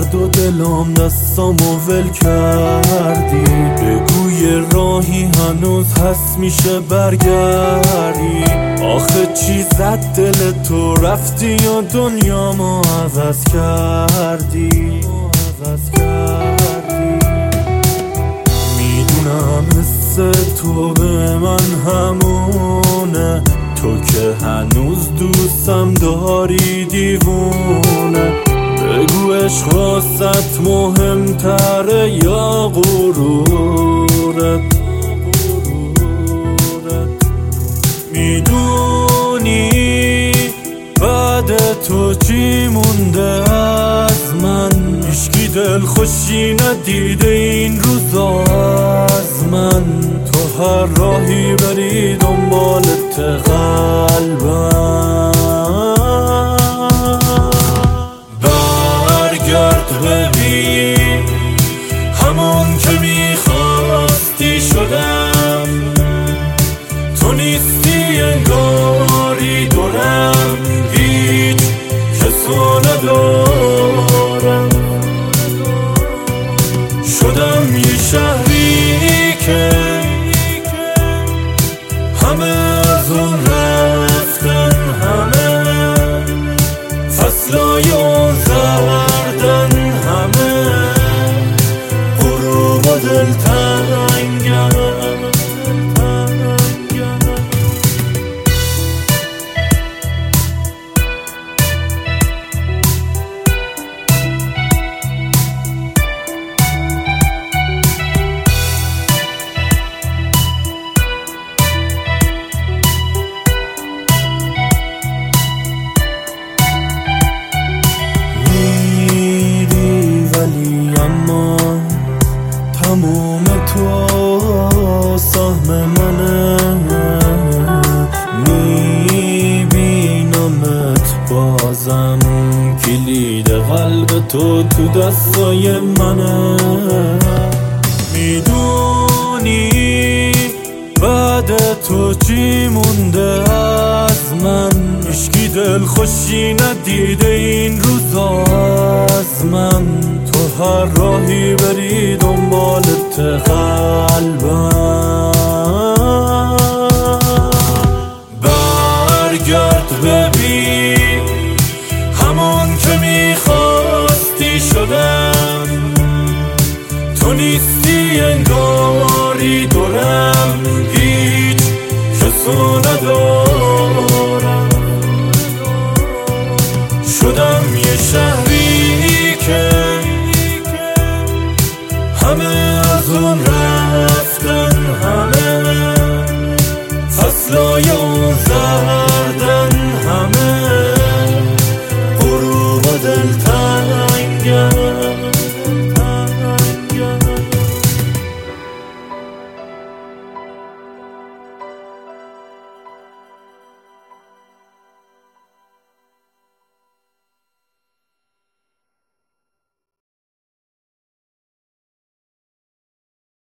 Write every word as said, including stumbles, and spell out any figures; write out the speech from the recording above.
درد و دلم دستامو ول کردی. بگو یه راهی هنوز هست میشه برگردی. آخه چی زد دل تو رفتی و دنیامو عوض کردی عوض کردی. میدونم حس تو به من همونه، تو که هنوز دوستم داری دیوونه. بگو عشق واسط مهمتره یا غرورت؟ میدونی بعد تو چی مونده از من؟ هیچکی دل خوشی ندیده این روزا از من. تو هر راهی بری دنبالت قلبم. برگرد ببین همون که میخواستی شدم. تو نیستی انگاری دورم، هیچ کسو ندارم. شدم یه شهری که همه از اون رفتن، همه فصلای اون زردن، همه غروب و دلتنگم. تموم تو سهم منه، میبینمت بازم. کلید قلب تو تو دستای منه. میدونی بعد تو چی مونده از من؟ هیچکی دل خوشی ندیده این روزا از من. تو هر راهی بری دنبالت قلبم. برگرد ببین همون که میخواستی شدم. تو نیستی انگاری دورم، هیچ کسو ندارم.